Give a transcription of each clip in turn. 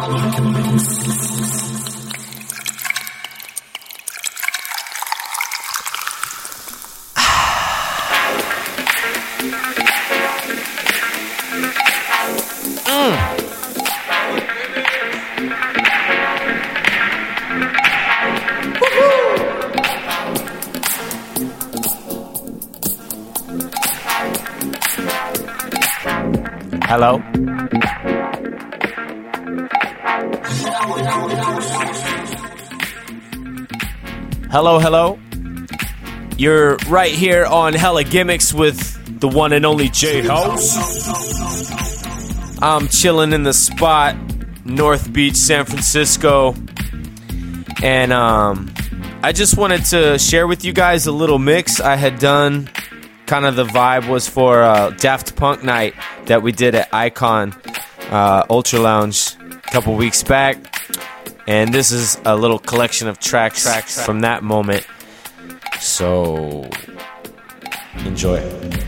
Hello? Hello? You're right here on Hella Gimmicks with the one and only J-House. I'm chilling in the spot, North Beach, San Francisco. And I just wanted to share with you guys a little mix I had done. Kind of the vibe was for Daft Punk night that we did at Icon Ultra Lounge a couple weeks back. And this is a little collection of tracks from that moment. So, enjoy it.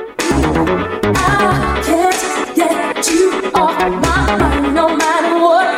No matter what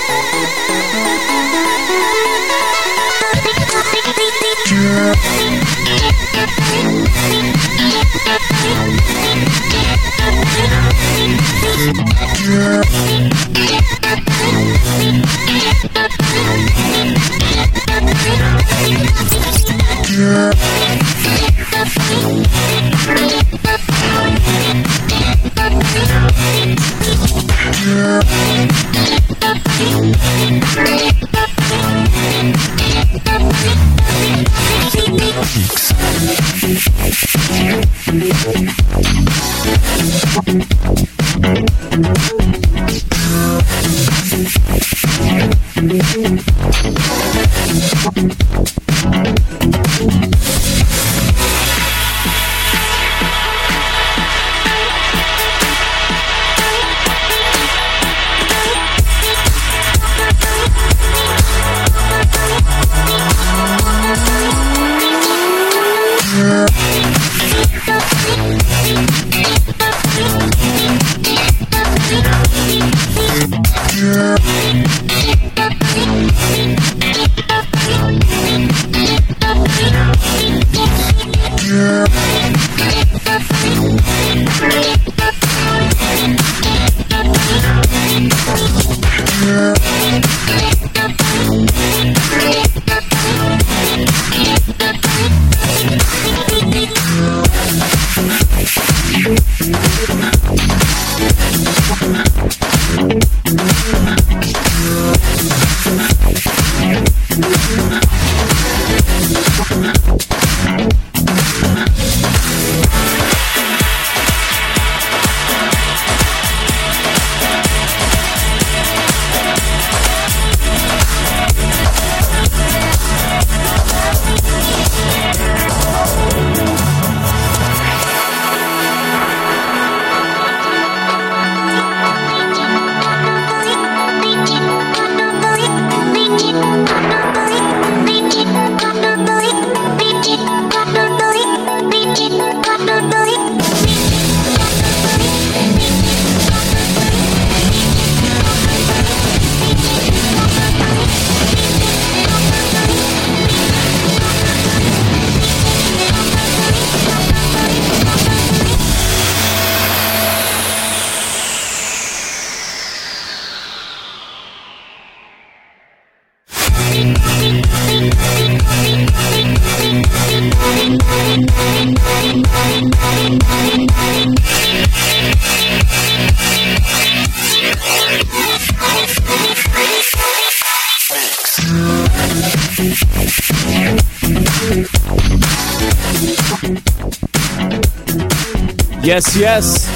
Yes, yes.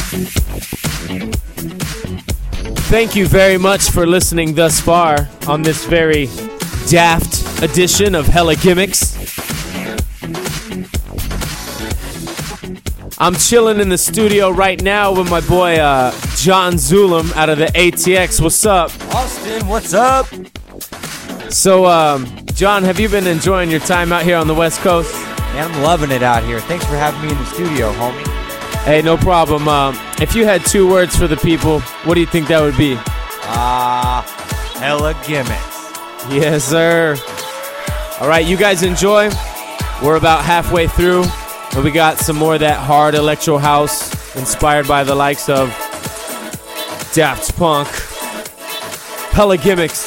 Thank you very much for listening thus far on this very daft edition of Hella Gimmicks. I'm chilling in the studio right now with my boy John Zulum out of the ATX. What's up? Austin, what's up? So, John, have you been enjoying your time out here on the West Coast? Man, I'm loving it out here. Thanks for having me in the studio, homie. Hey, no problem. If you had 2 words for the people, what do you think that would be? Hella gimmicks. Yes, sir. All right, you guys enjoy. We're about halfway through, and we got some more of that hard electro house inspired by the likes of Daft Punk. Hella Gimmicks.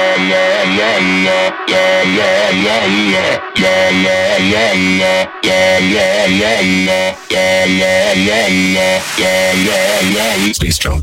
Space Drone.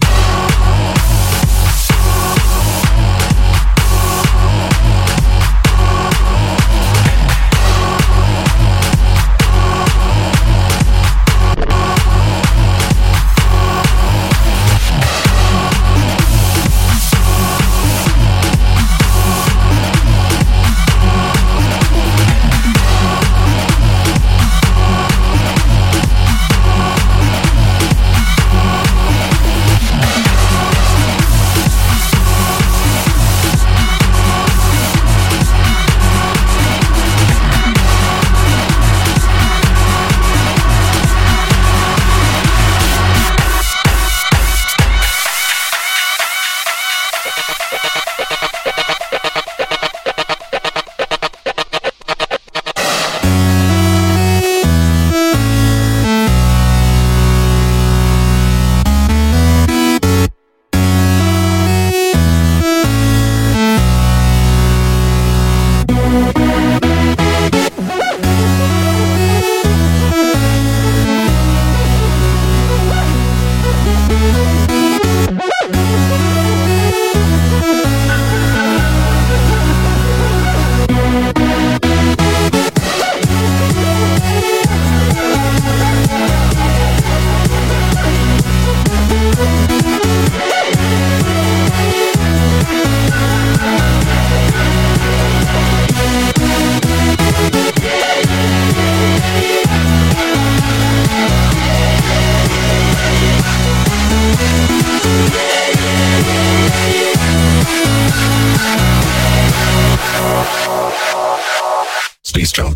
Space Drone.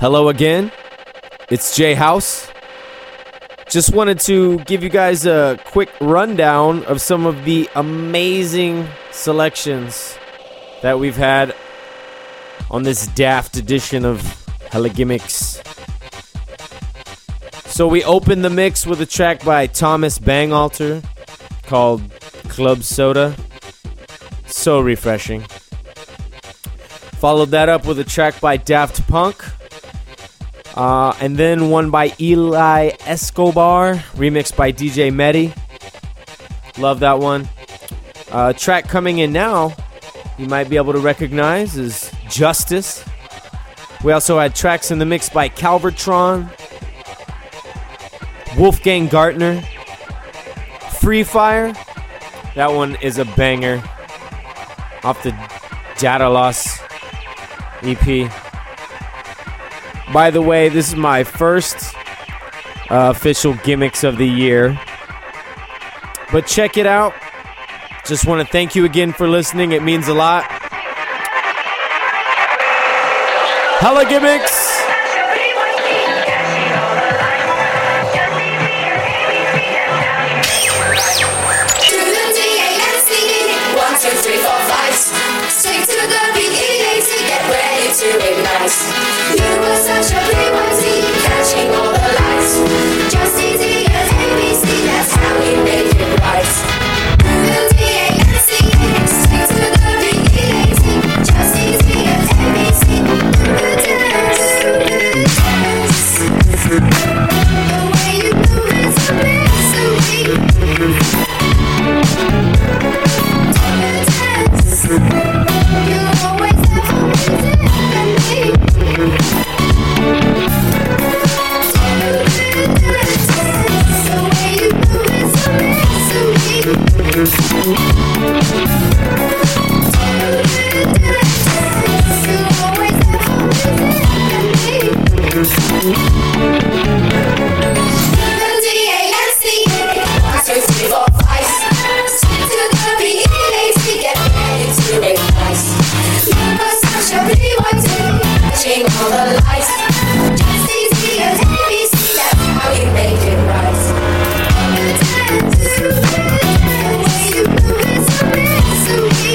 Hello again. It's Jay House. Just wanted to give you guys a quick rundown of some of the amazing selections that we've had on this daft edition of Hella Gimmicks. So we opened the mix with a track by Thomas Bangalter called Club Soda. So refreshing. Followed that up with a track by Daft Punk. And then one by Eli Escobar, remixed by DJ Mehdi. Love that one. Track coming in now, you might be able to recognize, is Justice. We also had tracks in the mix by Calvertron, Wolfgang Gartner, Free Fire. That one is a banger off the Datalos EP. By the way, this is my first official Gimmicks of the year. But check it out. Just want to thank you again for listening. It means a lot. Hella Gimmicks! Stick to the beat, get ready to ignite. You were such a P1T, catching all the lights. Just easy as ABC, that's how we make it right. Stick to the beat, just easy as ABC. The way you move is a mystery. You always have something to me. The way you move is a mystery. You always have something to all the lights, just easy as ABC, that's how you make it right. The way you move is a mystery.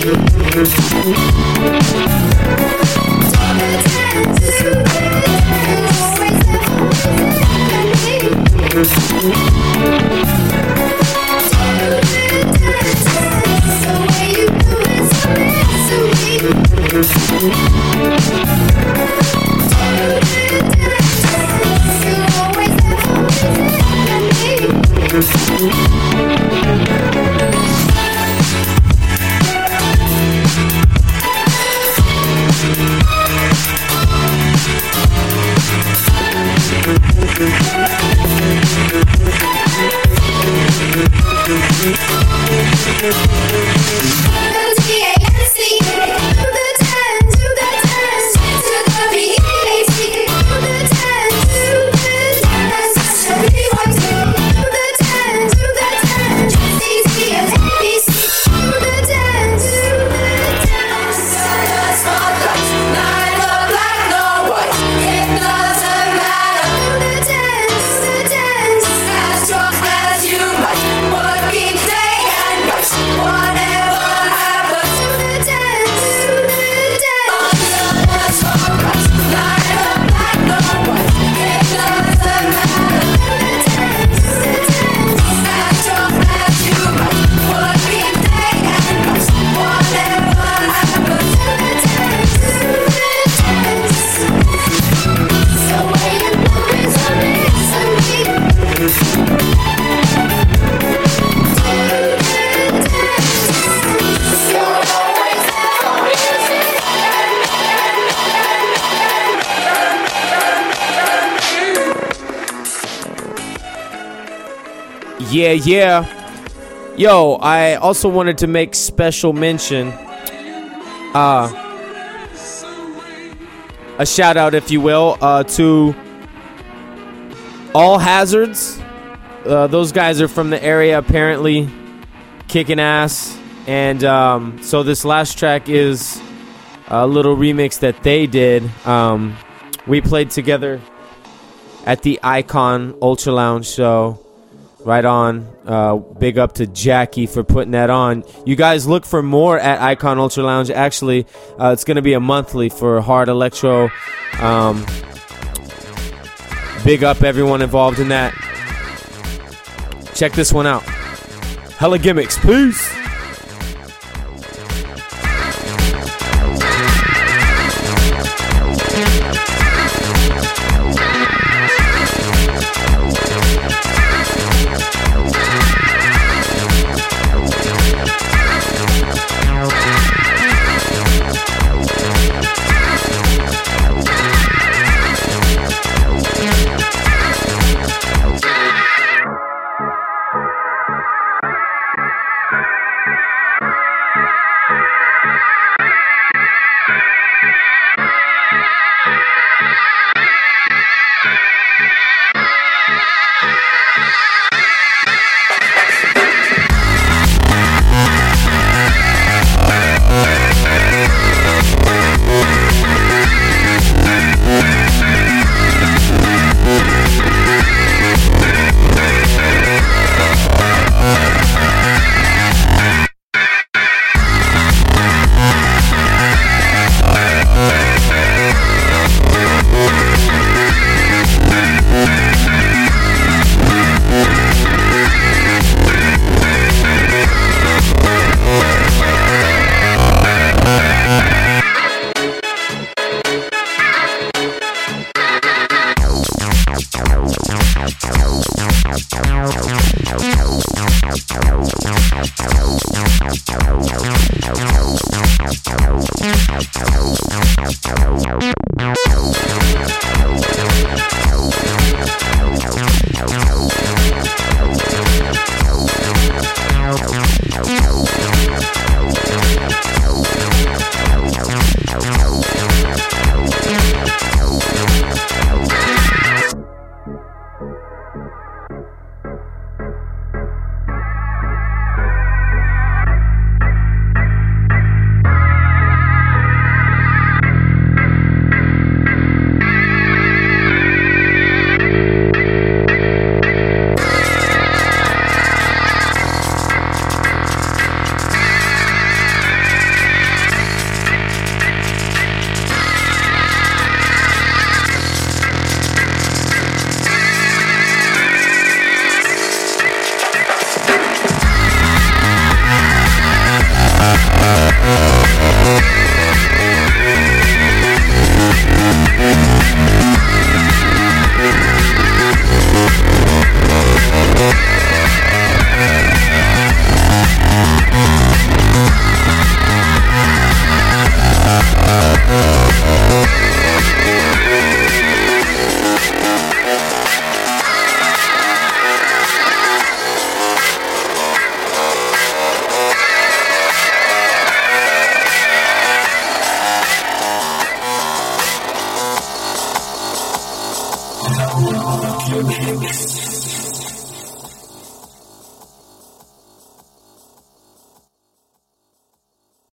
You always have the way you move is a mystery. Yeah. Yo, I also wanted to make special mention, a shout out, if you will, to All Hazards. Those guys are from the area, apparently kicking ass. And so this last track is a little remix that they did We played together at the Icon Ultra Lounge show. Right on. Big up to Jackie for putting that on. You guys look for more at Icon Ultra Lounge. Actually, it's going to be a monthly for hard electro. Big up everyone involved in that. Check this one out. Hella Gimmicks. Peace.